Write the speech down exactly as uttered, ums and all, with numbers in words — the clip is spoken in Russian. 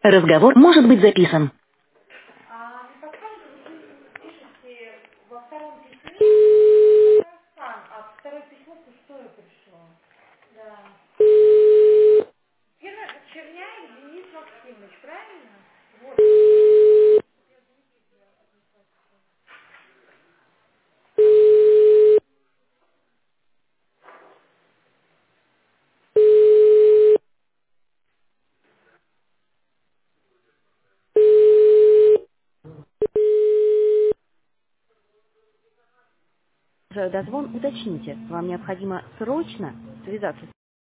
Разговор может быть записан. А не подскажете, вы пишете во втором письме Казахстан, а второе письмо пустое пришло. Да. Первое, Черняев Денис Максимович, правильно? Вот. Дозвон уточните. Вам необходимо срочно связаться с